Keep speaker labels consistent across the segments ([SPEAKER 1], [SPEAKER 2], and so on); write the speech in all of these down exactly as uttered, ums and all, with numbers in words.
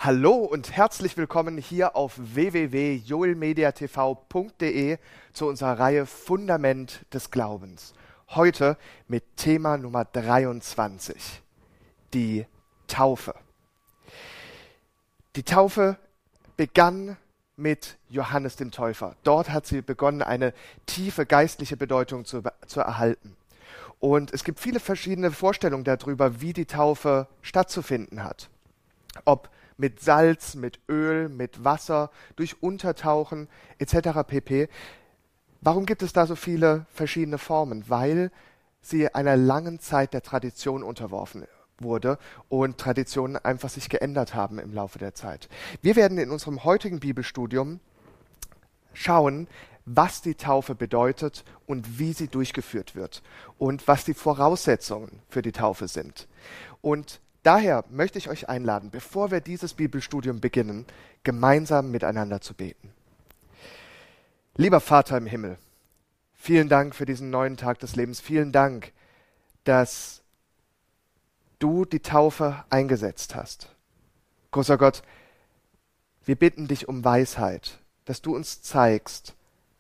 [SPEAKER 1] Hallo und herzlich willkommen hier auf w w w punkt joel media t v punkt d e zu unserer Reihe Fundament des Glaubens. Heute mit Thema Nummer dreiundzwanzig, die Taufe. Die Taufe begann mit Johannes dem Täufer. Dort hat sie begonnen, eine tiefe geistliche Bedeutung zu, zu erhalten. Und es gibt viele verschiedene Vorstellungen darüber, wie die Taufe stattzufinden hat. Ob mit Salz, mit Öl, mit Wasser, durch Untertauchen et cetera pp. Warum gibt es da so viele verschiedene Formen? Weil sie einer langen Zeit der Tradition unterworfen wurde und Traditionen einfach sich geändert haben im Laufe der Zeit. Wir werden in unserem heutigen Bibelstudium schauen, was die Taufe bedeutet und wie sie durchgeführt wird und was die Voraussetzungen für die Taufe sind. Und daher möchte ich euch einladen, bevor wir dieses Bibelstudium beginnen, gemeinsam miteinander zu beten. Lieber Vater im Himmel, vielen Dank für diesen neuen Tag des Lebens. Vielen Dank, dass du die Taufe eingesetzt hast. Großer Gott, wir bitten dich um Weisheit, dass du uns zeigst,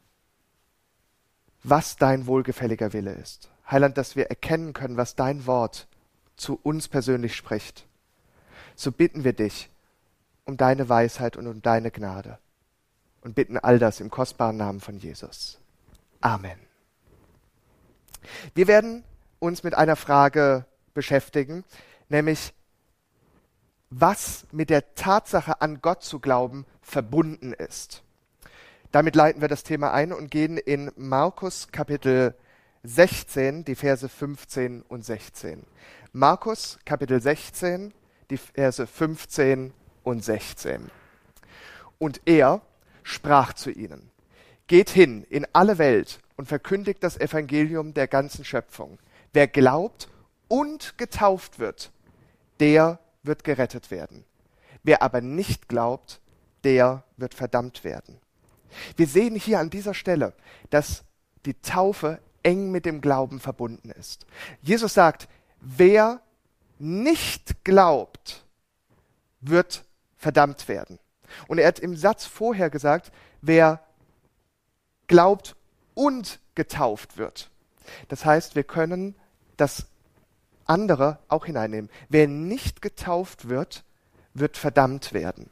[SPEAKER 1] was dein wohlgefälliger Wille ist. Heiland, dass wir erkennen können, was dein Wort zu uns persönlich spricht. So bitten wir dich um deine Weisheit und um deine Gnade und bitten all das im kostbaren Namen von Jesus. Amen. Wir werden uns mit einer Frage beschäftigen, nämlich was mit der Tatsache an Gott zu glauben verbunden ist. Damit leiten wir das Thema ein und gehen in Markus Kapitel sechzehn, die Verse fünfzehn und sechzehn. Markus Kapitel sechzehn, die Verse fünfzehn und sechzehn. Und er sprach zu ihnen: Geht hin in alle Welt und verkündigt das Evangelium der ganzen Schöpfung. Wer glaubt und getauft wird, der wird gerettet werden. Wer aber nicht glaubt, der wird verdammt werden. Wir sehen hier an dieser Stelle, dass die Taufe eng mit dem Glauben verbunden ist. Jesus sagt, wer nicht glaubt, wird verdammt werden. Und er hat im Satz vorher gesagt, wer glaubt und getauft wird. Das heißt, wir können das andere auch hineinnehmen. Wer nicht getauft wird, wird verdammt werden.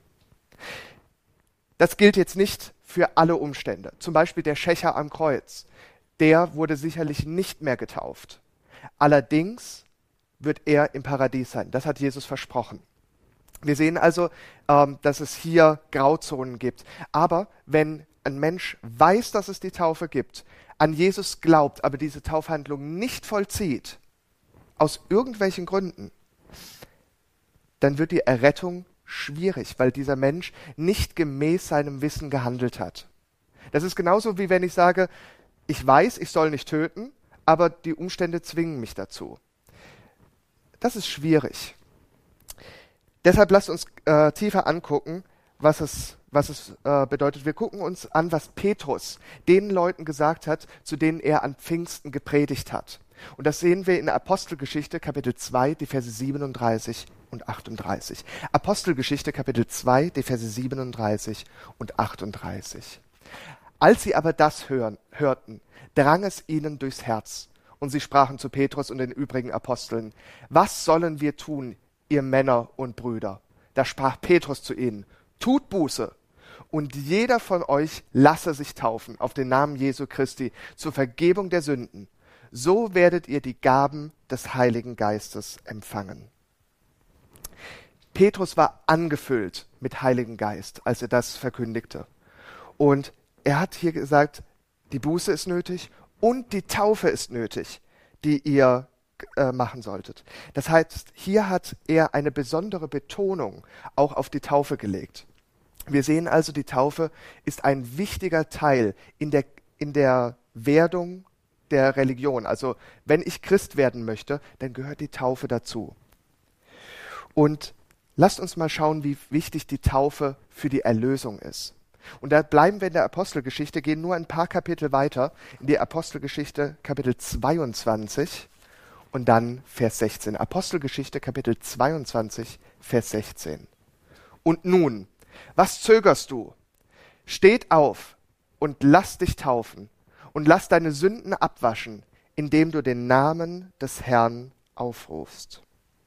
[SPEAKER 1] Das gilt jetzt nicht für alle Umstände. Zum Beispiel der Schächer am Kreuz. Der wurde sicherlich nicht mehr getauft. Allerdings wird er im Paradies sein. Das hat Jesus versprochen. Wir sehen also, ähm, dass es hier Grauzonen gibt. Aber wenn ein Mensch weiß, dass es die Taufe gibt, an Jesus glaubt, aber diese Taufhandlung nicht vollzieht, aus irgendwelchen Gründen, dann wird die Errettung schwierig, weil dieser Mensch nicht gemäß seinem Wissen gehandelt hat. Das ist genauso, wie wenn ich sage, ich weiß, ich soll nicht töten, aber die Umstände zwingen mich dazu. Das ist schwierig. Deshalb lasst uns äh, tiefer angucken, was es, was es äh, bedeutet. Wir gucken uns an, was Petrus den Leuten gesagt hat, zu denen er an Pfingsten gepredigt hat. Und das sehen wir in Apostelgeschichte Kapitel zwei, die Verse siebenunddreißig und achtunddreißig. Apostelgeschichte Kapitel zwei, die Verse siebenunddreißig und achtunddreißig. Als sie aber das hören, hörten, drang es ihnen durchs Herz, und sie sprachen zu Petrus und den übrigen Aposteln: Was sollen wir tun, ihr Männer und Brüder? Da sprach Petrus zu ihnen: Tut Buße, und jeder von euch lasse sich taufen auf den Namen Jesu Christi zur Vergebung der Sünden. So werdet ihr die Gaben des Heiligen Geistes empfangen. Petrus war angefüllt mit Heiligen Geist, als er das verkündigte. Und er hat hier gesagt, die Buße ist nötig und die Taufe ist nötig, die ihr äh, machen solltet. Das heißt, hier hat er eine besondere Betonung auch auf die Taufe gelegt. Wir sehen also, die Taufe ist ein wichtiger Teil in der, in der Werdung der Religion. Also wenn ich Christ werden möchte, dann gehört die Taufe dazu. Und lasst uns mal schauen, wie wichtig die Taufe für die Erlösung ist. Und da bleiben wir in der Apostelgeschichte, gehen nur ein paar Kapitel weiter, in die Apostelgeschichte Kapitel zweiundzwanzig und dann Vers sechzehn. Apostelgeschichte Kapitel zweiundzwanzig, Vers sechzehn. Und nun, was zögerst du? Steht auf und lass dich taufen und lass deine Sünden abwaschen, indem du den Namen des Herrn aufrufst.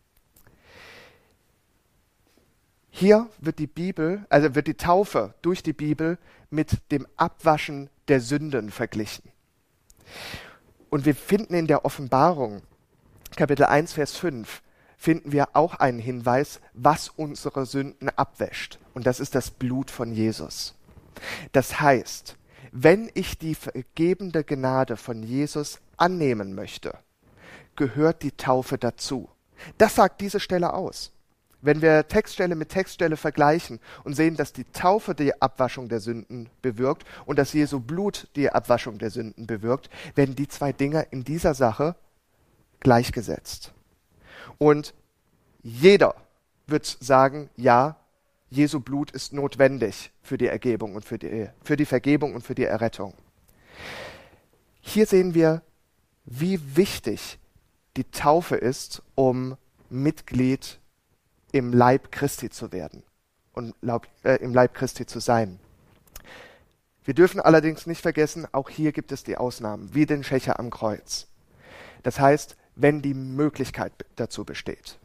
[SPEAKER 1] Hier wird die Bibel, also wird die Taufe durch die Bibel mit dem Abwaschen der Sünden verglichen. Und wir finden in der Offenbarung, Kapitel eins, Vers fünf, finden wir auch einen Hinweis, was unsere Sünden abwäscht. Und das ist das Blut von Jesus. Das heißt, wenn ich die vergebende Gnade von Jesus annehmen möchte, gehört die Taufe dazu. Das sagt diese Stelle aus. Wenn wir Textstelle mit Textstelle vergleichen und sehen, dass die Taufe die Abwaschung der Sünden bewirkt und dass Jesu Blut die Abwaschung der Sünden bewirkt, werden die zwei Dinge in dieser Sache gleichgesetzt. Und jeder wird sagen, ja, Jesu Blut ist notwendig für die Ergebung und für die, für die Vergebung und für die Errettung. Hier sehen wir, wie wichtig die Taufe ist, um Mitglied im Leib Christi zu werden und Laub, äh, im Leib Christi zu sein. Wir dürfen allerdings nicht vergessen, auch hier gibt es die Ausnahmen, wie den Schächer am Kreuz. Das heißt, wenn die Möglichkeit dazu besteht.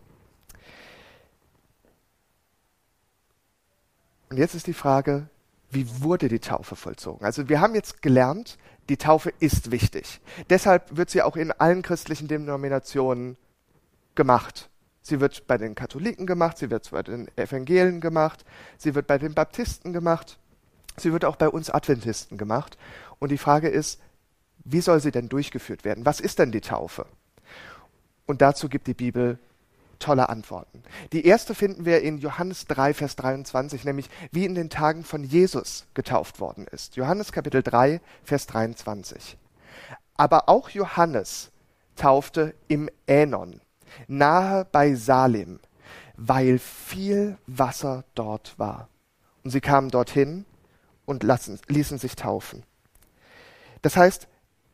[SPEAKER 1] Und jetzt ist die Frage, wie wurde die Taufe vollzogen? Also wir haben jetzt gelernt, die Taufe ist wichtig. Deshalb wird sie auch in allen christlichen Denominationen gemacht. Sie wird bei den Katholiken gemacht, sie wird bei den Evangelien gemacht, sie wird bei den Baptisten gemacht, sie wird auch bei uns Adventisten gemacht. Und die Frage ist, wie soll sie denn durchgeführt werden? Was ist denn die Taufe? Und dazu gibt die Bibel tolle Antworten. Die erste finden wir in Johannes drei, Vers dreiundzwanzig, nämlich wie in den Tagen von Jesus getauft worden ist. Johannes Kapitel drei, Vers dreiundzwanzig. Aber auch Johannes taufte im Änon, nahe bei Salim, weil viel Wasser dort war. Und sie kamen dorthin und lassen, ließen sich taufen. Das heißt,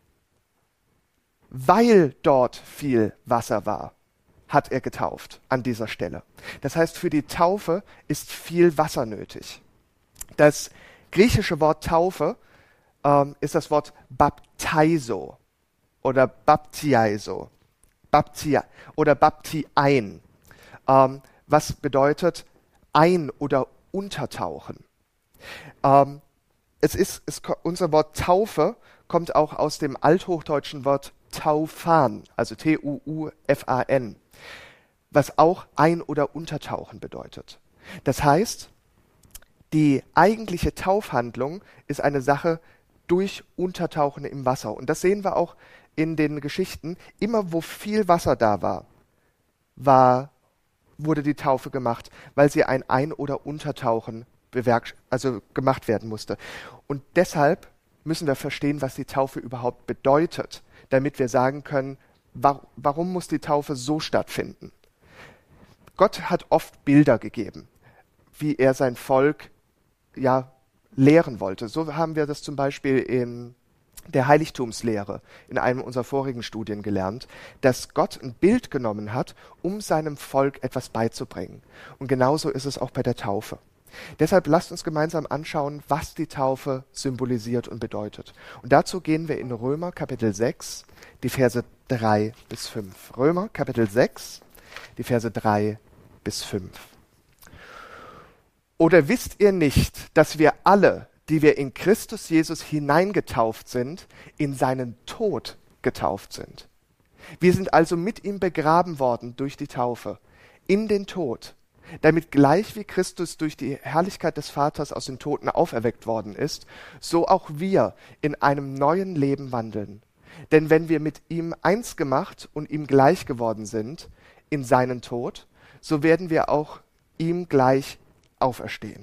[SPEAKER 1] weil dort viel Wasser war, hat er getauft an dieser Stelle. Das heißt, für die Taufe ist viel Wasser nötig. Das griechische Wort Taufe ähm, ist das Wort Bapteiso oder Baptiaiso Baptia oder Baptiein, ähm, was bedeutet ein- oder untertauchen. Ähm, es ist, es, unser Wort Taufe kommt auch aus dem althochdeutschen Wort Taufan, also T U U F A N, was auch ein- oder untertauchen bedeutet. Das heißt, die eigentliche Taufhandlung ist eine Sache durch Untertauchen im Wasser. Und das sehen wir auch in den Geschichten. Immer wo viel Wasser da war, war wurde die Taufe gemacht, weil sie ein Ein- oder Untertauchen bewerk- also gemacht werden musste. Und deshalb müssen wir verstehen, was die Taufe überhaupt bedeutet, damit wir sagen können, wa- warum muss die Taufe so stattfinden? Gott hat oft Bilder gegeben, wie er sein Volk ja lehren wollte. So haben wir das zum Beispiel in der Heiligtumslehre in einem unserer vorigen Studien gelernt, dass Gott ein Bild genommen hat, um seinem Volk etwas beizubringen. Und genauso ist es auch bei der Taufe. Deshalb lasst uns gemeinsam anschauen, was die Taufe symbolisiert und bedeutet. Und dazu gehen wir in Römer Kapitel sechs, die Verse drei bis fünf. Römer Kapitel sechs, die Verse drei bis fünf. Oder wisst ihr nicht, dass wir alle, die wir in Christus Jesus hineingetauft sind, in seinen Tod getauft sind? Wir sind also mit ihm begraben worden durch die Taufe in den Tod, damit gleich wie Christus durch die Herrlichkeit des Vaters aus den Toten auferweckt worden ist, so auch wir in einem neuen Leben wandeln. Denn wenn wir mit ihm eins gemacht und ihm gleich geworden sind in seinen Tod, so werden wir auch ihm gleich auferstehen.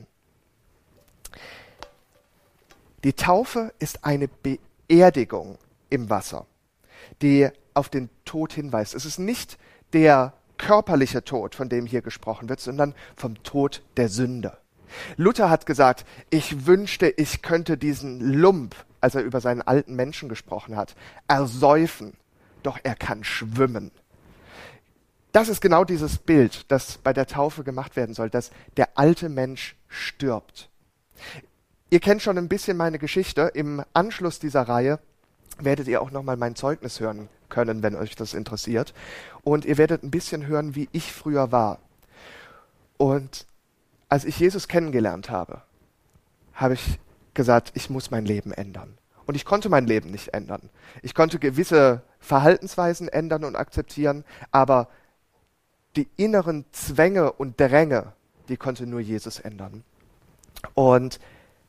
[SPEAKER 1] Die Taufe ist eine Beerdigung im Wasser, die auf den Tod hinweist. Es ist nicht der körperliche Tod, von dem hier gesprochen wird, sondern vom Tod der Sünde. Luther hat gesagt, ich wünschte, ich könnte diesen Lump, als er über seinen alten Menschen gesprochen hat, ersäufen, doch er kann schwimmen. das ist genau dieses Bild, das bei der Taufe gemacht werden soll, dass der alte Mensch stirbt. Ihr kennt schon ein bisschen meine Geschichte. Im Anschluss dieser Reihe werdet ihr auch nochmal mein Zeugnis hören können, wenn euch das interessiert. Und ihr werdet ein bisschen hören, wie ich früher war. Und als ich Jesus kennengelernt habe, habe ich gesagt, ich muss mein Leben ändern. Und ich konnte mein Leben nicht ändern. Ich konnte gewisse Verhaltensweisen ändern und akzeptieren, aber die inneren Zwänge und Dränge, die konnte nur Jesus ändern. Und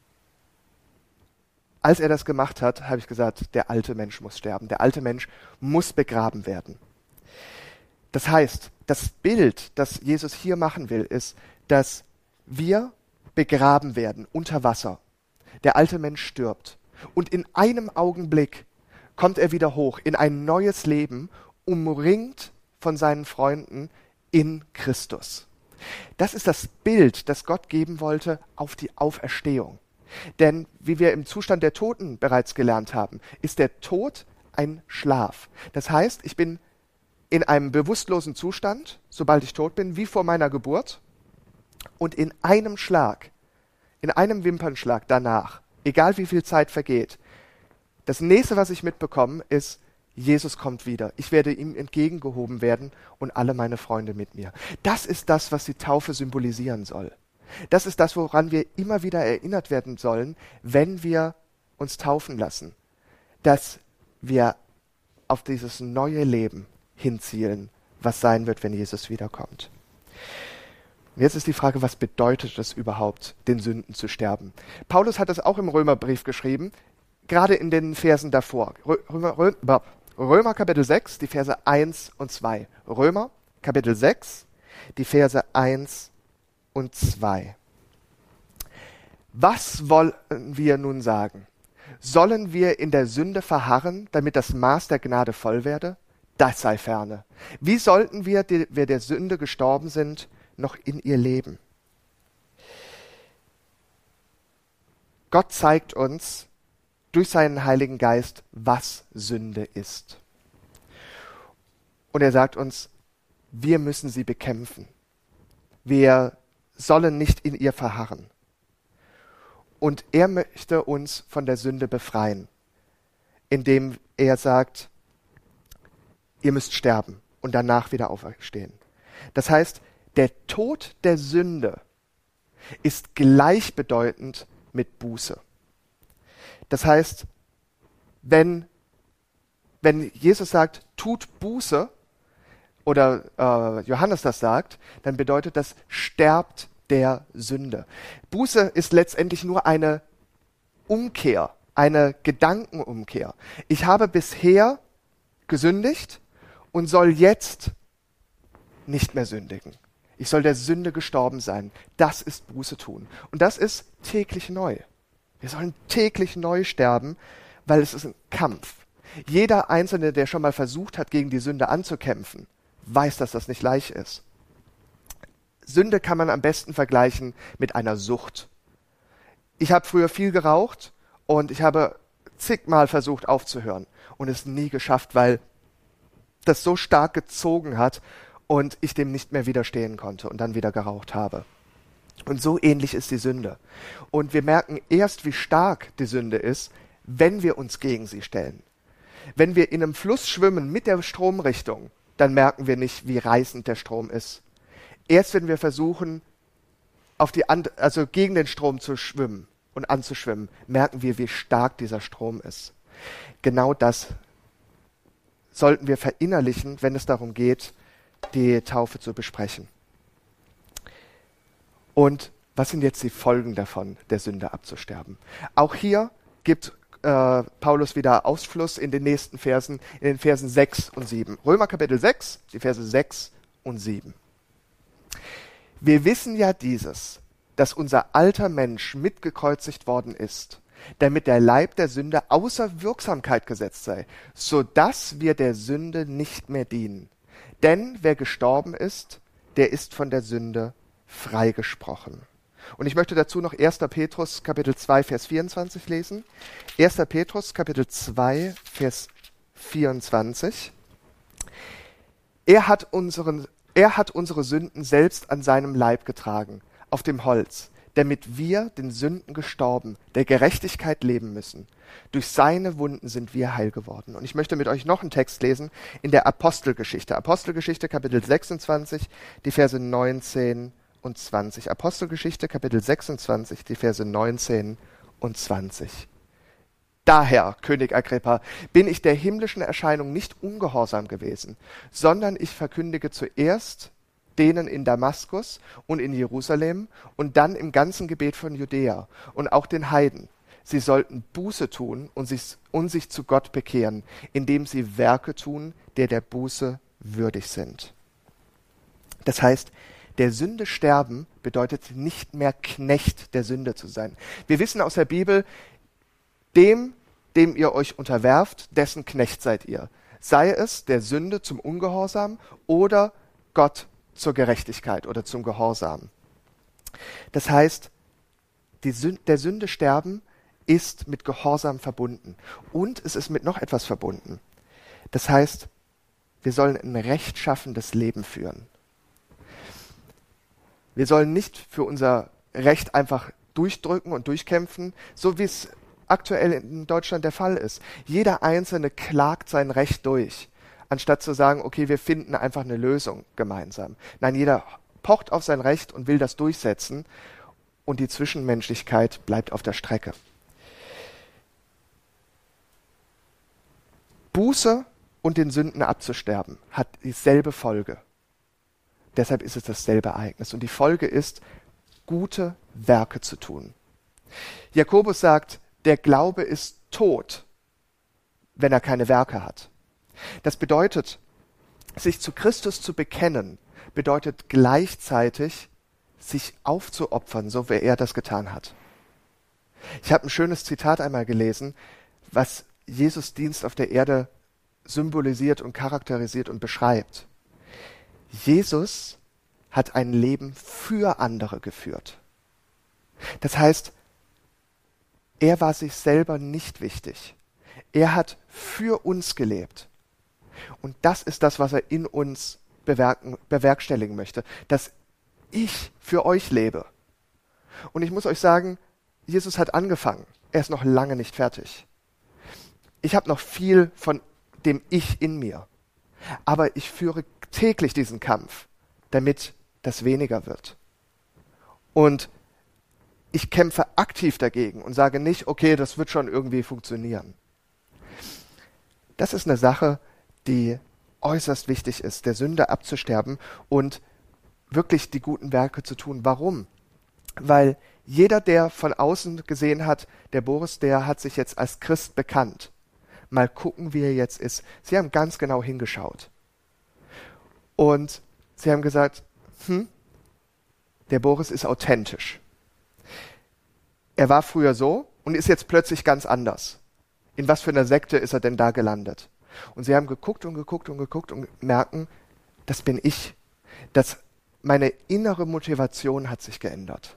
[SPEAKER 1] als er das gemacht hat, habe ich gesagt, der alte Mensch muss sterben. Der alte Mensch muss begraben werden. Das heißt, das Bild, das Jesus hier machen will, ist, dass wir begraben werden unter Wasser. Der alte Mensch stirbt. Und in einem Augenblick kommt er wieder hoch in ein neues Leben, umringt von seinen Freunden in Christus. Das ist das Bild, das Gott geben wollte auf die Auferstehung. Denn wie wir im Zustand der Toten bereits gelernt haben, ist der Tod ein Schlaf. Das heißt, ich bin in einem bewusstlosen Zustand, sobald ich tot bin, wie vor meiner Geburt. Und in einem Schlag, in einem Wimpernschlag danach, egal wie viel Zeit vergeht, das nächste, was ich mitbekomme, ist, Jesus kommt wieder. Ich werde ihm entgegengehoben werden und alle meine Freunde mit mir. Das ist das, was die Taufe symbolisieren soll. Das ist das, woran wir immer wieder erinnert werden sollen, wenn wir uns taufen lassen. Dass wir auf dieses neue Leben hinzielen, was sein wird, wenn Jesus wiederkommt. Und jetzt ist die Frage, was bedeutet es überhaupt, den Sünden zu sterben? Paulus hat das auch im Römerbrief geschrieben, gerade in den Versen davor. Römer, Römer, Römer Kapitel sechs, die Verse eins und zwei. Römer Kapitel sechs, die Verse eins und zwei. Was wollen wir nun sagen? Sollen wir in der Sünde verharren, damit das Maß der Gnade voll werde? Das sei ferne. Wie sollten wir, die wir der Sünde gestorben sind, noch in ihr leben? Gott zeigt uns durch seinen Heiligen Geist, was Sünde ist. Und er sagt uns, wir müssen sie bekämpfen. Wir sollen nicht in ihr verharren. Und er möchte uns von der Sünde befreien, indem er sagt, ihr müsst sterben und danach wieder auferstehen. Das heißt, der Tod der Sünde ist gleichbedeutend mit Buße. Das heißt, wenn, wenn Jesus sagt, tut Buße, oder äh, Johannes das sagt, dann bedeutet das, sterbt der Sünde. Buße ist letztendlich nur eine Umkehr, eine Gedankenumkehr. Ich habe bisher gesündigt und soll jetzt nicht mehr sündigen. Ich soll der Sünde gestorben sein. Das ist Buße tun. Und das ist täglich neu. Wir sollen täglich neu sterben, weil es ist ein Kampf. Jeder Einzelne, der schon mal versucht hat, gegen die Sünde anzukämpfen, weiß, dass das nicht leicht ist. Sünde kann man am besten vergleichen mit einer Sucht. Ich habe früher viel geraucht und ich habe zigmal versucht aufzuhören und es nie geschafft, weil das so stark gezogen hat und ich dem nicht mehr widerstehen konnte und dann wieder geraucht habe. Und so ähnlich ist die Sünde. Und wir merken erst, wie stark die Sünde ist, wenn wir uns gegen sie stellen. Wenn wir in einem Fluss schwimmen mit der Stromrichtung, dann merken wir nicht, wie reißend der Strom ist. Erst wenn wir versuchen, auf die And- also gegen den Strom zu schwimmen und anzuschwimmen, merken wir, wie stark dieser Strom ist. Genau das sollten wir verinnerlichen, wenn es darum geht, die Taufe zu besprechen. Und was sind jetzt die Folgen davon, der Sünde abzusterben? Auch hier gibt äh, Paulus wieder Ausfluss in den nächsten Versen, in den Versen sechs und sieben. Römer Kapitel sechs, die Verse sechs und sieben. Wir wissen ja dieses, dass unser alter Mensch mitgekreuzigt worden ist, damit der Leib der Sünde außer Wirksamkeit gesetzt sei, so dass wir der Sünde nicht mehr dienen. Denn wer gestorben ist, der ist von der Sünde freigesprochen. Und ich möchte dazu noch erster Petrus Kapitel zwei, Vers vierundzwanzig lesen. erster Petrus Kapitel zwei, Vers vierundzwanzig. Er hat unseren er hat unsere Sünden selbst an seinem Leib getragen, auf dem Holz, damit wir den Sünden gestorben, der Gerechtigkeit leben müssen. Durch seine Wunden sind wir heil geworden. Und ich möchte mit euch noch einen Text lesen in der Apostelgeschichte. Apostelgeschichte Kapitel sechsundzwanzig, die Verse neunzehn und zwanzig. Apostelgeschichte Kapitel sechsundzwanzig, die Verse neunzehn und zwanzig. Daher, König Agrippa, bin ich der himmlischen Erscheinung nicht ungehorsam gewesen, sondern ich verkündige zuerst denen in Damaskus und in Jerusalem und dann im ganzen Gebiet von Judäa und auch den Heiden. Sie sollten Buße tun und sich, und sich zu Gott bekehren, indem sie Werke tun, der der Buße würdig sind. Das heißt, der Sünde sterben bedeutet nicht mehr Knecht der Sünde zu sein. Wir wissen aus der Bibel, dem, dem ihr euch unterwerft, dessen Knecht seid ihr. Sei es der Sünde zum Ungehorsam oder Gott zur Gerechtigkeit oder zum Gehorsam. Das heißt, die Sünde, der Sünde sterben ist mit Gehorsam verbunden. Und es ist mit noch etwas verbunden. Das heißt, wir sollen ein rechtschaffendes Leben führen. Wir sollen nicht für unser Recht einfach durchdrücken und durchkämpfen, so wie es aktuell in Deutschland der Fall ist. Jeder Einzelne klagt sein Recht durch, anstatt zu sagen, okay, wir finden einfach eine Lösung gemeinsam. Nein, jeder pocht auf sein Recht und will das durchsetzen und die Zwischenmenschlichkeit bleibt auf der Strecke. Buße und den Sünden abzusterben hat dieselbe Folge. Deshalb ist es dasselbe Ereignis. Und die Folge ist, gute Werke zu tun. Jakobus sagt, der Glaube ist tot, wenn er keine Werke hat. Das bedeutet, sich zu Christus zu bekennen, bedeutet gleichzeitig, sich aufzuopfern, so wie er das getan hat. Ich habe ein schönes Zitat einmal gelesen, was Jesus' Dienst auf der Erde symbolisiert und charakterisiert und beschreibt. Jesus hat ein Leben für andere geführt. Das heißt, er war sich selber nicht wichtig. Er hat für uns gelebt. Und das ist das, was er in uns bewerken, bewerkstelligen möchte, dass ich für euch lebe. Und ich muss euch sagen, Jesus hat angefangen. Er ist noch lange nicht fertig. Ich habe noch viel von dem Ich in mir. Aber ich führe täglich diesen Kampf, damit das weniger wird. Und ich kämpfe aktiv dagegen und sage nicht, okay, das wird schon irgendwie funktionieren. Das ist eine Sache, die äußerst wichtig ist, der Sünde abzusterben und wirklich die guten Werke zu tun. Warum? Weil jeder, der von außen gesehen hat, der Boris, der hat sich jetzt als Christ bekannt. Mal gucken, wie er jetzt ist. Sie haben ganz genau hingeschaut. Und sie haben gesagt, hm, der Boris ist authentisch. Er war früher so und ist jetzt plötzlich ganz anders. In was für einer Sekte ist er denn da gelandet? Und sie haben geguckt und geguckt und geguckt und merken, das bin ich. Das, meine innere Motivation hat sich geändert.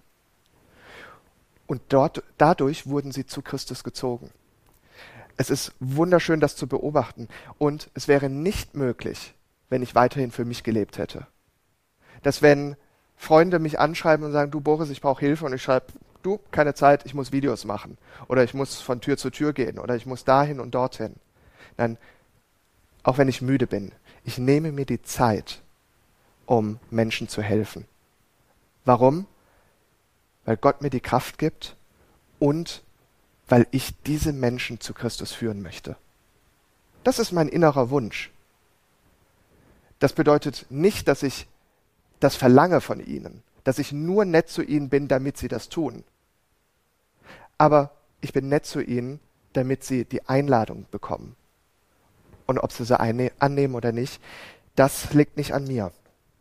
[SPEAKER 1] Und dort, dadurch wurden sie zu Christus gezogen. Es ist wunderschön, das zu beobachten. Und es wäre nicht möglich, wenn ich weiterhin für mich gelebt hätte. Dass wenn Freunde mich anschreiben und sagen, du Boris, ich brauche Hilfe, und ich schreibe, du, keine Zeit, ich muss Videos machen. Oder ich muss von Tür zu Tür gehen. Oder ich muss dahin und dorthin. Nein, auch wenn ich müde bin, ich nehme mir die Zeit, um Menschen zu helfen. Warum? Weil Gott mir die Kraft gibt und weil ich diese Menschen zu Christus führen möchte. Das ist mein innerer Wunsch. Das bedeutet nicht, dass ich das verlange von ihnen, dass ich nur nett zu ihnen bin, damit sie das tun. Aber ich bin nett zu ihnen, damit sie die Einladung bekommen. Und ob sie sie annehmen oder nicht, das liegt nicht an mir.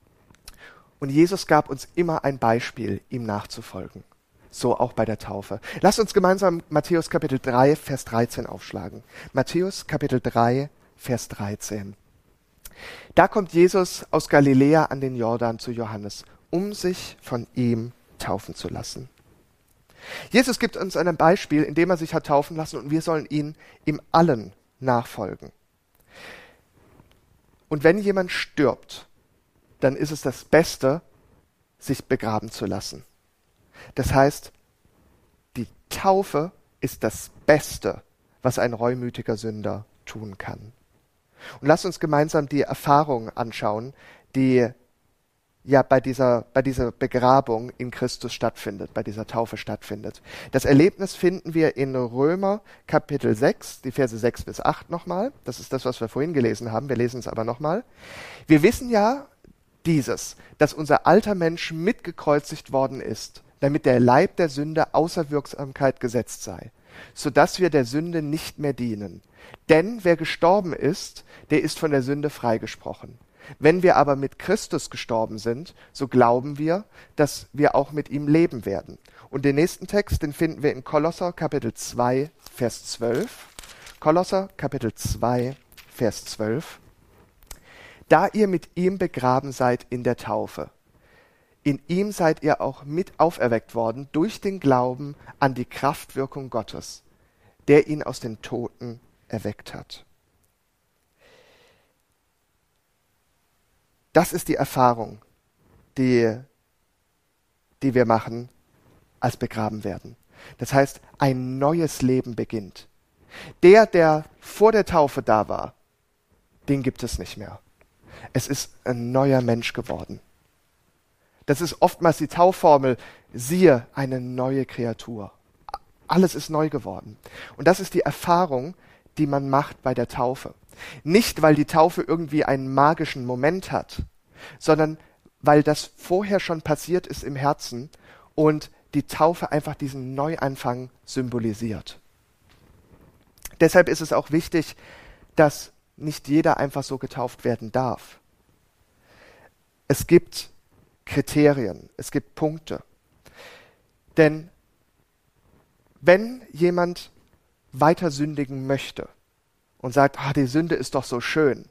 [SPEAKER 1] Und Jesus gab uns immer ein Beispiel, ihm nachzufolgen. So auch bei der Taufe. Lasst uns gemeinsam Matthäus Kapitel drei, Vers dreizehn aufschlagen. Matthäus Kapitel drei, Vers dreizehn. Da kommt Jesus aus Galiläa an den Jordan zu Johannes, um sich von ihm taufen zu lassen. Jesus gibt uns ein Beispiel, in dem er sich hat taufen lassen, und wir sollen ihn im Allen nachfolgen. Und wenn jemand stirbt, dann ist es das Beste, sich begraben zu lassen. Das heißt, die Taufe ist das Beste, was ein reumütiger Sünder tun kann. Und lasst uns gemeinsam die Erfahrung anschauen, die ja bei dieser, bei dieser Begrabung in Christus stattfindet, bei dieser Taufe stattfindet. Das Erlebnis finden wir in Römer Kapitel sechs, die Verse sechs bis acht nochmal. Das ist das, was wir vorhin gelesen haben. Wir lesen es aber nochmal. Wir wissen ja dieses, dass unser alter Mensch mitgekreuzigt worden ist, damit der Leib der Sünde außer Wirksamkeit gesetzt sei, sodass wir der Sünde nicht mehr dienen. Denn wer gestorben ist, der ist von der Sünde freigesprochen. Wenn wir aber mit Christus gestorben sind, so glauben wir, dass wir auch mit ihm leben werden. Und den nächsten Text, den finden wir in Kolosser Kapitel zwei, Vers zwölf. Kolosser Kapitel zwei, Vers zwölf. Da ihr mit ihm begraben seid in der Taufe, in ihm seid ihr auch mit auferweckt worden durch den Glauben an die Kraftwirkung Gottes, der ihn aus den Toten erweckt hat. Das ist die Erfahrung, die, die wir machen, als begraben werden. Das heißt, ein neues Leben beginnt. Der, der vor der Taufe da war, den gibt es nicht mehr. Es ist ein neuer Mensch geworden. Das ist oftmals die Taufformel, siehe, eine neue Kreatur. Alles ist neu geworden. Und das ist die Erfahrung, die man macht bei der Taufe. Nicht, weil die Taufe irgendwie einen magischen Moment hat, sondern weil das vorher schon passiert ist im Herzen und die Taufe einfach diesen Neuanfang symbolisiert. Deshalb ist es auch wichtig, dass nicht jeder einfach so getauft werden darf. Es gibt Kriterien, es gibt Punkte. Denn wenn jemand weiter sündigen möchte und sagt, ah, die Sünde ist doch so schön,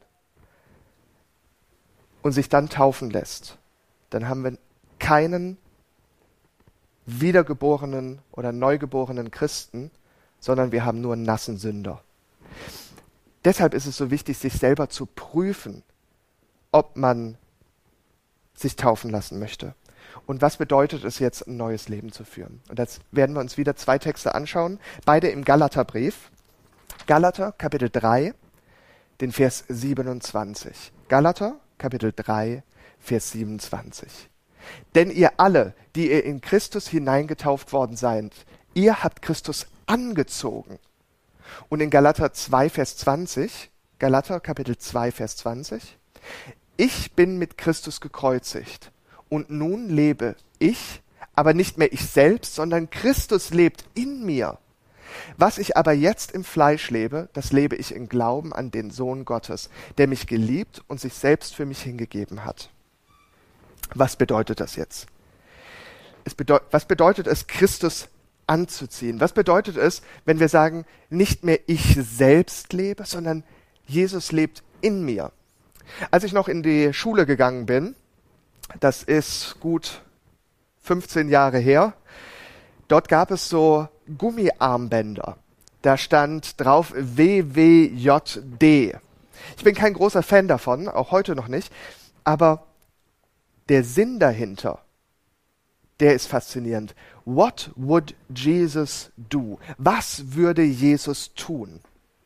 [SPEAKER 1] und sich dann taufen lässt, dann haben wir keinen wiedergeborenen oder neugeborenen Christen, sondern wir haben nur einen nassen Sünder. Deshalb ist es so wichtig, sich selber zu prüfen, ob man sich taufen lassen möchte. Und was bedeutet es jetzt, ein neues Leben zu führen? Und jetzt werden wir uns wieder zwei Texte anschauen, beide im Galaterbrief. Galater, Kapitel drei, den Vers siebenundzwanzig. Galater, Kapitel drei, Vers siebenundzwanzig. Denn ihr alle, die ihr in Christus hineingetauft worden seid, ihr habt Christus angezogen. Und in Galater zwei, Vers zwanzig, Galater, Kapitel zwei, Vers zwanzig, ich bin mit Christus gekreuzigt und nun lebe ich, aber nicht mehr ich selbst, sondern Christus lebt in mir. Was ich aber jetzt im Fleisch lebe, das lebe ich im Glauben an den Sohn Gottes, der mich geliebt und sich selbst für mich hingegeben hat. Was bedeutet das jetzt? Es bedeut- was bedeutet es, Christus anzuziehen? Was bedeutet es, wenn wir sagen, nicht mehr ich selbst lebe, sondern Jesus lebt in mir? Als ich noch in die Schule gegangen bin, das ist gut fünfzehn Jahre her, dort gab es so Gummiarmbänder. Da stand drauf W W J D. Ich bin kein großer Fan davon, auch heute noch nicht, aber der Sinn dahinter, der ist faszinierend. What would Jesus do? Was würde Jesus tun?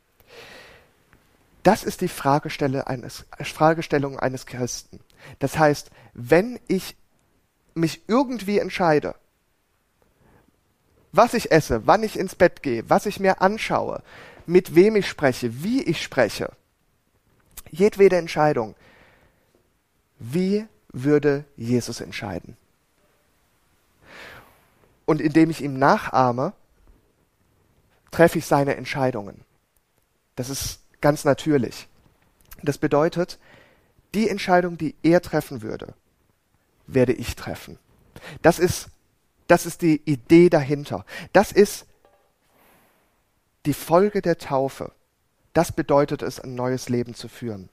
[SPEAKER 1] Das ist die Fragestelle eines, Fragestellung eines Christen. Das heißt, wenn ich mich irgendwie entscheide, was ich esse, wann ich ins Bett gehe, was ich mir anschaue, mit wem ich spreche, wie ich spreche, jedwede Entscheidung, wie würde Jesus entscheiden? Und indem ich ihm nachahme, treffe ich seine Entscheidungen. Das ist ganz natürlich. Das bedeutet, die Entscheidung, die er treffen würde, werde ich treffen. Das ist, das ist die Idee dahinter. Das ist die Folge der Taufe. Das bedeutet es, ein neues Leben zu führen.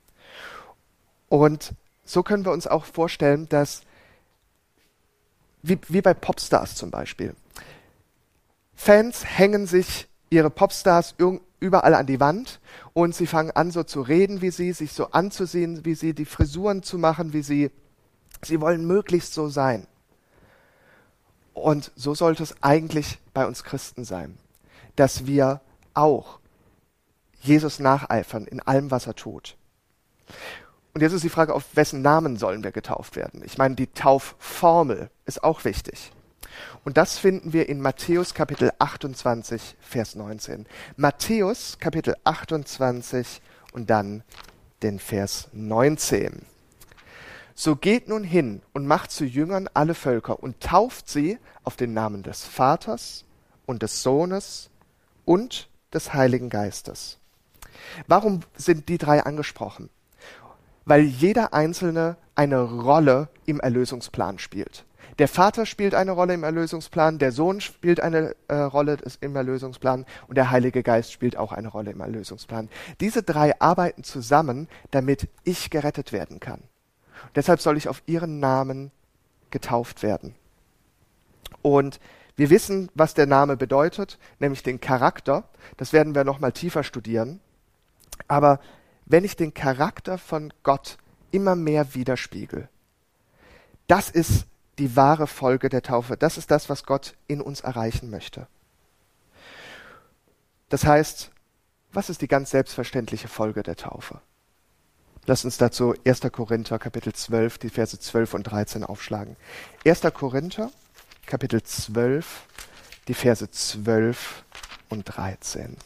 [SPEAKER 1] Und so können wir uns auch vorstellen, dass, wie, wie bei Popstars zum Beispiel, Fans hängen sich ihre Popstars ir- überall an die Wand und sie fangen an, so zu reden wie sie, sich so anzusehen wie sie, die Frisuren zu machen wie sie. Sie wollen möglichst so sein. Und so sollte es eigentlich bei uns Christen sein, dass wir auch Jesus nacheifern in allem, was er tut. Und jetzt ist die Frage, auf wessen Namen sollen wir getauft werden? Ich meine, die Taufformel ist auch wichtig. Und das finden wir in Matthäus Kapitel achtundzwanzig, Vers neunzehn. Matthäus Kapitel achtundzwanzig und dann den Vers neunzehn. So geht nun hin und macht zu Jüngern alle Völker und tauft sie auf den Namen des Vaters und des Sohnes und des Heiligen Geistes. Warum sind die drei angesprochen? Weil jeder Einzelne eine Rolle im Erlösungsplan spielt. Der Vater spielt eine Rolle im Erlösungsplan, der Sohn spielt eine äh, Rolle im Erlösungsplan und der Heilige Geist spielt auch eine Rolle im Erlösungsplan. Diese drei arbeiten zusammen, damit ich gerettet werden kann. Deshalb soll ich auf ihren Namen getauft werden. Und wir wissen, was der Name bedeutet, nämlich den Charakter. Das werden wir noch mal tiefer studieren. Aber wenn ich den Charakter von Gott immer mehr widerspiegel, das ist die wahre Folge der Taufe. Das ist das, was Gott in uns erreichen möchte. Das heißt, was ist die ganz selbstverständliche Folge der Taufe? Lass uns dazu erster Korinther, Kapitel zwölf, die Verse zwölf und dreizehn aufschlagen. erster Korinther, Kapitel zwölf, die Verse zwölf und dreizehn.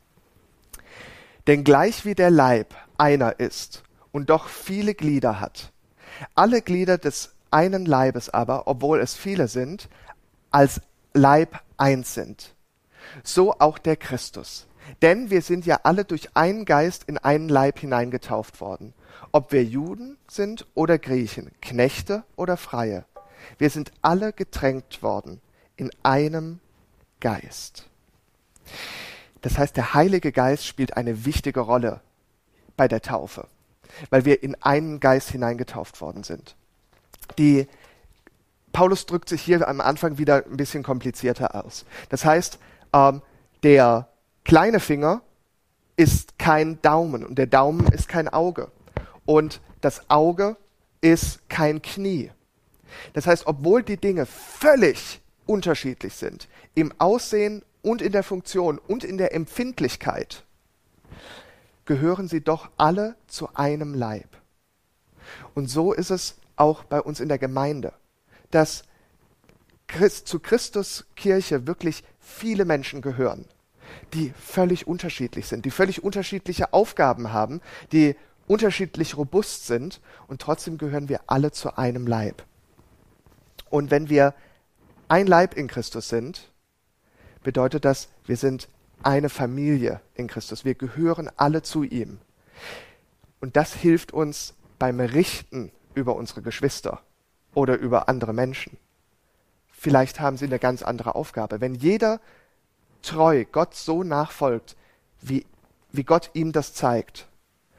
[SPEAKER 1] Denn gleich wie der Leib einer ist und doch viele Glieder hat, alle Glieder des einen Leibes aber, obwohl es viele sind, als Leib eins sind, so auch der Christus. Denn wir sind ja alle durch einen Geist in einen Leib hineingetauft worden, ob wir Juden sind oder Griechen, Knechte oder Freie. Wir sind alle getränkt worden in einem Geist. Das heißt, der Heilige Geist spielt eine wichtige Rolle bei der Taufe, weil wir in einen Geist hineingetauft worden sind. Die, Paulus drückt sich hier am Anfang wieder ein bisschen komplizierter aus. Das heißt, ähm, der kleine Finger ist kein Daumen und der Daumen ist kein Auge. Und das Auge ist kein Knie. Das heißt, obwohl die Dinge völlig unterschiedlich sind, im Aussehen und in der Funktion und in der Empfindlichkeit, gehören sie doch alle zu einem Leib. Und so ist es auch bei uns in der Gemeinde, dass Christ, zu Christus Kirche wirklich viele Menschen gehören, die völlig unterschiedlich sind, die völlig unterschiedliche Aufgaben haben, die unterschiedlich robust sind und trotzdem gehören wir alle zu einem Leib. Und wenn wir ein Leib in Christus sind, bedeutet das, wir sind eine Familie in Christus. Wir gehören alle zu ihm. Und das hilft uns beim Richten über unsere Geschwister oder über andere Menschen. Vielleicht haben sie eine ganz andere Aufgabe. Wenn jeder treu Gott so nachfolgt, wie, wie Gott ihm das zeigt,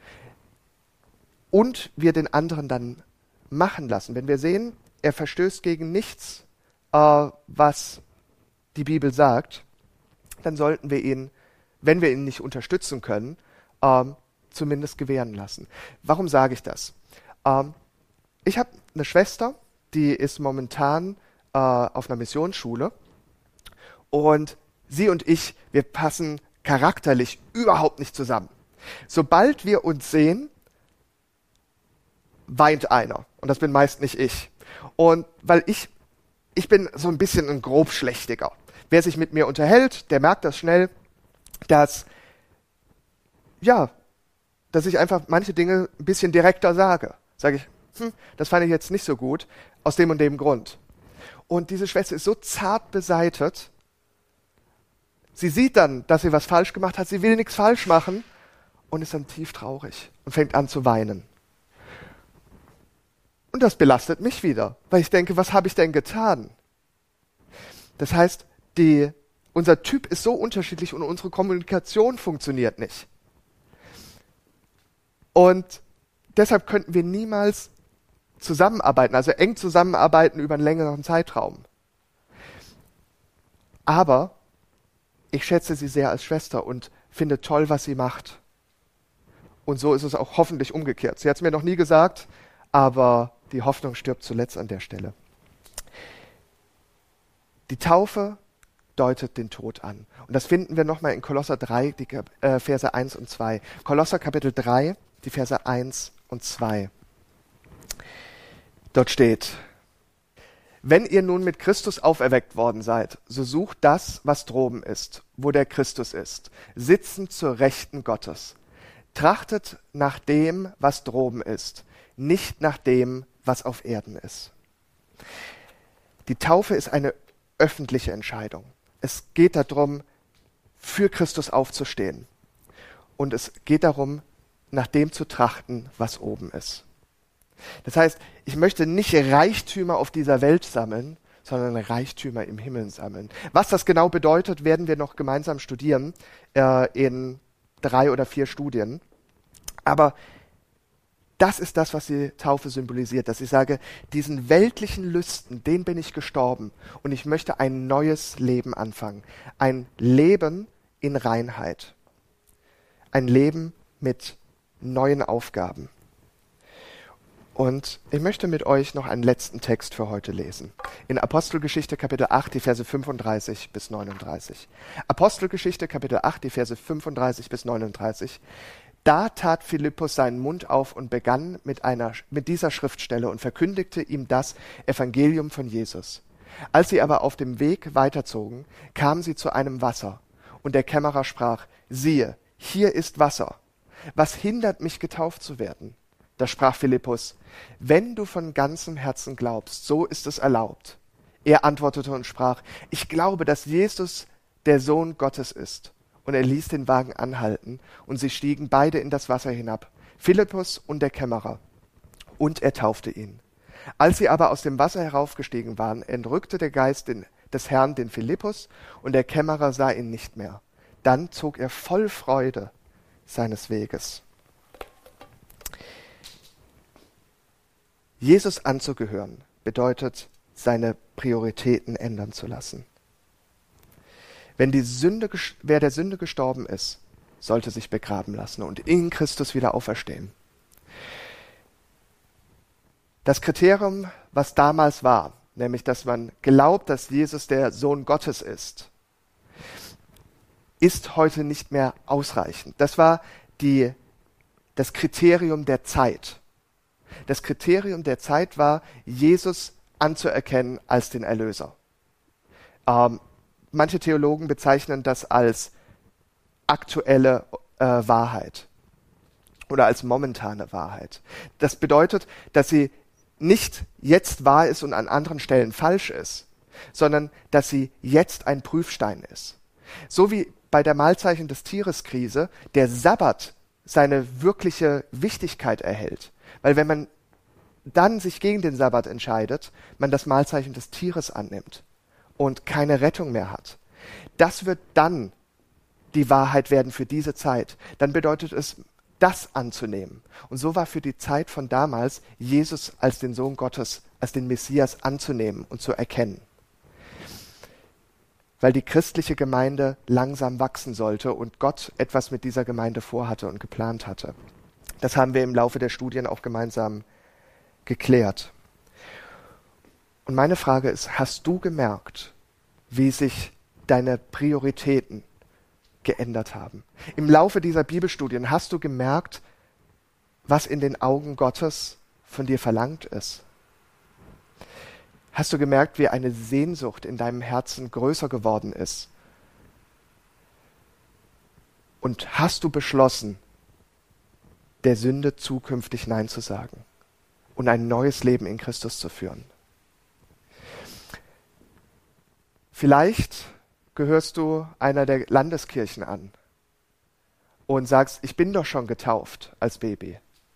[SPEAKER 1] und wir den anderen dann machen lassen, wenn wir sehen, er verstößt gegen nichts, äh, was die Bibel sagt, dann sollten wir ihn, wenn wir ihn nicht unterstützen können, ähm, zumindest gewähren lassen. Warum sage ich das? Ähm, ich habe eine Schwester, die ist momentan äh, auf einer Missionsschule und sie und ich, wir passen charakterlich überhaupt nicht zusammen. Sobald wir uns sehen, weint einer. Und das bin meist nicht ich. Und weil ich, ich bin so ein bisschen ein Grobschlächtiger. Wer sich mit mir unterhält, der merkt das schnell, dass, ja, dass ich einfach manche Dinge ein bisschen direkter sage. Sage ich, hm, das fand ich jetzt nicht so gut, aus dem und dem Grund. Und diese Schwester ist so zart beseitet, sie sieht dann, dass sie was falsch gemacht hat, sie will nichts falsch machen und ist dann tief traurig und fängt an zu weinen. Und das belastet mich wieder, weil ich denke, was habe ich denn getan? Das heißt, die, unser Typ ist so unterschiedlich und unsere Kommunikation funktioniert nicht. Und deshalb könnten wir niemals zusammenarbeiten, also eng zusammenarbeiten über einen längeren Zeitraum. Aber ich schätze sie sehr als Schwester und finde toll, was sie macht. Und so ist es auch hoffentlich umgekehrt. Sie hat es mir noch nie gesagt, aber die Hoffnung stirbt zuletzt an der Stelle. Die Taufe deutet den Tod an. Und das finden wir nochmal in Kolosser drei, die äh, Verse eins und zwei. Kolosser Kapitel drei, die Verse eins und zwei. Dort steht: Wenn ihr nun mit Christus auferweckt worden seid, so sucht das, was droben ist, wo der Christus ist, sitzend zur Rechten Gottes. Trachtet nach dem, was droben ist, nicht nach dem, was auf Erden ist. Die Taufe ist eine öffentliche Entscheidung. Es geht darum, für Christus aufzustehen. Und es geht darum, nach dem zu trachten, was oben ist. Das heißt, ich möchte nicht Reichtümer auf dieser Welt sammeln, sondern Reichtümer im Himmel sammeln. Was das genau bedeutet, werden wir noch gemeinsam studieren äh, in drei oder vier Studien. Aber das ist das, was die Taufe symbolisiert, dass ich sage, diesen weltlichen Lüsten, denen bin ich gestorben und ich möchte ein neues Leben anfangen. Ein Leben in Reinheit. Ein Leben mit neuen Aufgaben. Und ich möchte mit euch noch einen letzten Text für heute lesen. In Apostelgeschichte Kapitel acht, die Verse fünfunddreißig bis neununddreißig. Apostelgeschichte Kapitel acht, die Verse fünfunddreißig bis neununddreißig. Da tat Philippus seinen Mund auf und begann mit, einer, mit dieser Schriftstelle und verkündigte ihm das Evangelium von Jesus. Als sie aber auf dem Weg weiterzogen, kamen sie zu einem Wasser. Und der Kämmerer sprach: Siehe, hier ist Wasser. Was hindert mich, getauft zu werden? Da sprach Philippus: Wenn du von ganzem Herzen glaubst, so ist es erlaubt. Er antwortete und sprach: Ich glaube, dass Jesus der Sohn Gottes ist. Und er ließ den Wagen anhalten, und sie stiegen beide in das Wasser hinab, Philippus und der Kämmerer. Und er taufte ihn. Als sie aber aus dem Wasser heraufgestiegen waren, entrückte der Geist den, des Herrn den Philippus, und der Kämmerer sah ihn nicht mehr. Dann zog er voll Freude seines Weges. Jesus anzugehören bedeutet, seine Prioritäten ändern zu lassen. Wenn die Sünde, wer der Sünde gestorben ist, sollte sich begraben lassen und in Christus wieder auferstehen. Das Kriterium, was damals war, nämlich dass man glaubt, dass Jesus der Sohn Gottes ist, ist heute nicht mehr ausreichend. Das war die, das Kriterium der Zeit. Das Kriterium der Zeit war, Jesus anzuerkennen als den Erlöser. Ähm, manche Theologen bezeichnen das als aktuelle äh, Wahrheit oder als momentane Wahrheit. Das bedeutet, dass sie nicht jetzt wahr ist und an anderen Stellen falsch ist, sondern dass sie jetzt ein Prüfstein ist. So wie bei der Mahlzeichen des Tieres-Krise der Sabbat seine wirkliche Wichtigkeit erhält. Weil wenn man dann sich gegen den Sabbat entscheidet, man das Mahlzeichen des Tieres annimmt und keine Rettung mehr hat. Das wird dann die Wahrheit werden für diese Zeit. Dann bedeutet es, das anzunehmen. Und so war für die Zeit von damals Jesus als den Sohn Gottes, als den Messias anzunehmen und zu erkennen. Weil die christliche Gemeinde langsam wachsen sollte und Gott etwas mit dieser Gemeinde vorhatte und geplant hatte. Das haben wir im Laufe der Studien auch gemeinsam geklärt. Und meine Frage ist, hast du gemerkt, wie sich deine Prioritäten geändert haben? Im Laufe dieser Bibelstudien hast du gemerkt, was in den Augen Gottes von dir verlangt ist? Hast du gemerkt, wie eine Sehnsucht in deinem Herzen größer geworden ist? Und hast du beschlossen, der Sünde zukünftig Nein zu sagen und ein neues Leben in Christus zu führen? Vielleicht gehörst du einer der Landeskirchen an und sagst, ich bin doch schon getauft als Baby.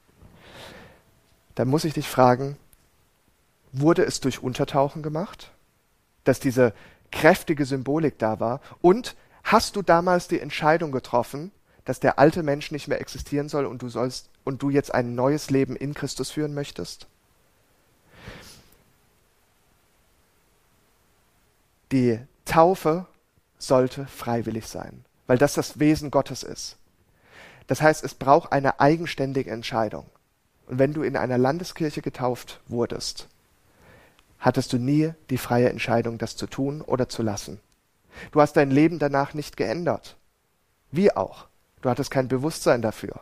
[SPEAKER 1] Dann muss ich dich fragen, wurde es durch Untertauchen gemacht, dass diese kräftige Symbolik da war? Und hast du damals die Entscheidung getroffen, dass der alte Mensch nicht mehr existieren soll und du sollst und du jetzt ein neues Leben in Christus führen möchtest? Die Taufe sollte freiwillig sein, weil das das Wesen Gottes ist. Das heißt, es braucht eine eigenständige Entscheidung. Und wenn du in einer Landeskirche getauft wurdest, hattest du nie die freie Entscheidung, das zu tun oder zu lassen. Du hast dein Leben danach nicht geändert. Wie auch. Du hattest kein Bewusstsein dafür.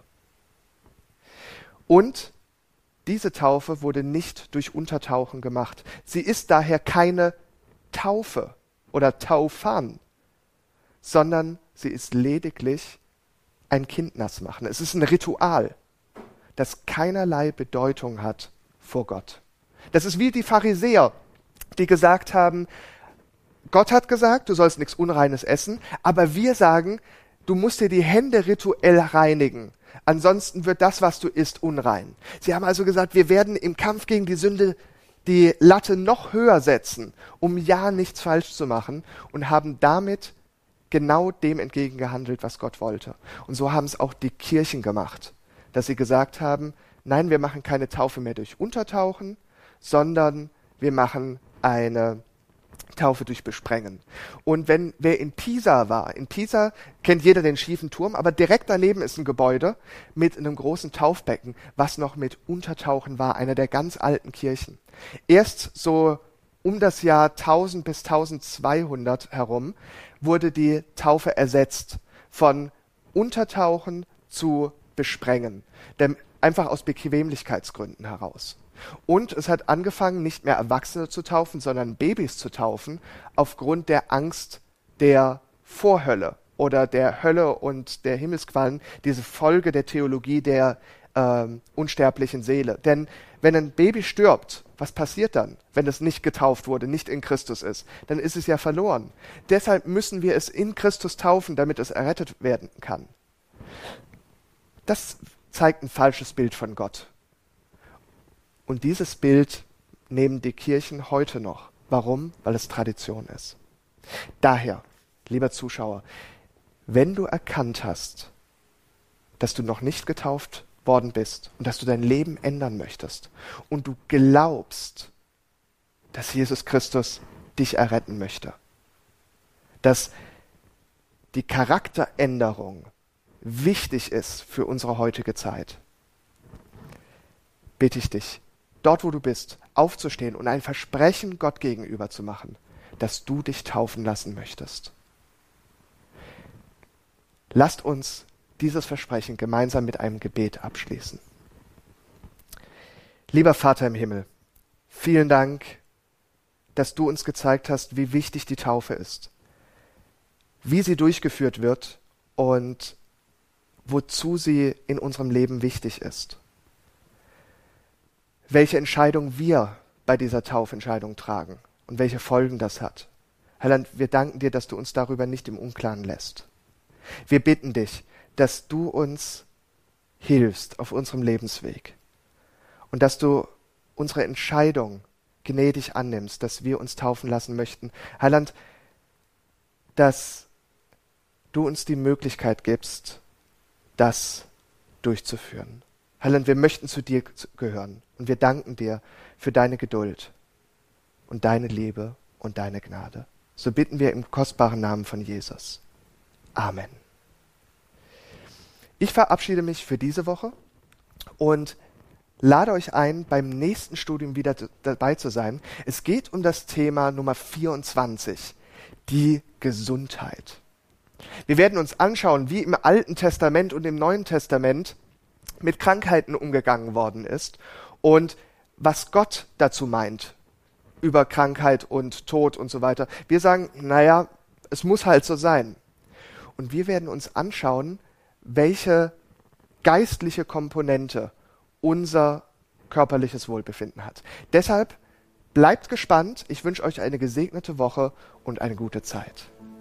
[SPEAKER 1] Und diese Taufe wurde nicht durch Untertauchen gemacht. Sie ist daher keine Taufe oder Taufan, sondern sie ist lediglich ein Kind nass machen. Es ist ein Ritual, das keinerlei Bedeutung hat vor Gott. Das ist wie die Pharisäer, die gesagt haben, Gott hat gesagt, du sollst nichts Unreines essen, aber wir sagen, du musst dir die Hände rituell reinigen. Ansonsten wird das, was du isst, unrein. Sie haben also gesagt, wir werden im Kampf gegen die Sünde die Latte noch höher setzen, um ja nichts falsch zu machen, und haben damit genau dem entgegengehandelt, was Gott wollte. Und so haben es auch die Kirchen gemacht, dass sie gesagt haben, nein, wir machen keine Taufe mehr durch Untertauchen, sondern wir machen eine Taufe durch Besprengen. Und wenn wer in Pisa war, in Pisa kennt jeder den schiefen Turm, aber direkt daneben ist ein Gebäude mit einem großen Taufbecken, was noch mit Untertauchen war, einer der ganz alten Kirchen. Erst so um das Jahr tausend bis tausendzweihundert herum wurde die Taufe ersetzt von Untertauchen zu Besprengen, denn einfach aus Bequemlichkeitsgründen heraus. Und es hat angefangen, nicht mehr Erwachsene zu taufen, sondern Babys zu taufen, aufgrund der Angst der Vorhölle oder der Hölle und der Himmelsqualen, diese Folge der Theologie der äh, unsterblichen Seele. Denn wenn ein Baby stirbt, was passiert dann, wenn es nicht getauft wurde, nicht in Christus ist? Dann ist es ja verloren. Deshalb müssen wir es in Christus taufen, damit es errettet werden kann. Das zeigt ein falsches Bild von Gott. Und dieses Bild nehmen die Kirchen heute noch. Warum? Weil es Tradition ist. Daher, lieber Zuschauer, wenn du erkannt hast, dass du noch nicht getauft worden bist und dass du dein Leben ändern möchtest und du glaubst, dass Jesus Christus dich erretten möchte, dass die Charakteränderung wichtig ist für unsere heutige Zeit, bitte ich dich, dort wo du bist, aufzustehen und ein Versprechen Gott gegenüber zu machen, dass du dich taufen lassen möchtest. Lasst uns dieses Versprechen gemeinsam mit einem Gebet abschließen. Lieber Vater im Himmel, vielen Dank, dass du uns gezeigt hast, wie wichtig die Taufe ist, wie sie durchgeführt wird und wozu sie in unserem Leben wichtig ist. Welche Entscheidung wir bei dieser Taufentscheidung tragen und welche Folgen das hat. Heiland, wir danken dir, dass du uns darüber nicht im Unklaren lässt. Wir bitten dich, dass du uns hilfst auf unserem Lebensweg und dass du unsere Entscheidung gnädig annimmst, dass wir uns taufen lassen möchten. Heiland, dass du uns die Möglichkeit gibst, das durchzuführen. Heiland, wir möchten zu dir gehören und wir danken dir für deine Geduld und deine Liebe und deine Gnade. So bitten wir im kostbaren Namen von Jesus. Amen. Ich verabschiede mich für diese Woche und lade euch ein, beim nächsten Studium wieder dabei zu sein. Es geht um das Thema Nummer vierundzwanzig, die Gesundheit. Wir werden uns anschauen, wie im Alten Testament und im Neuen Testament mit Krankheiten umgegangen worden ist und was Gott dazu meint über Krankheit und Tod und so weiter. Wir sagen, naja, es muss halt so sein. Und wir werden uns anschauen, welche geistliche Komponente unser körperliches Wohlbefinden hat. Deshalb bleibt gespannt. Ich wünsche euch eine gesegnete Woche und eine gute Zeit.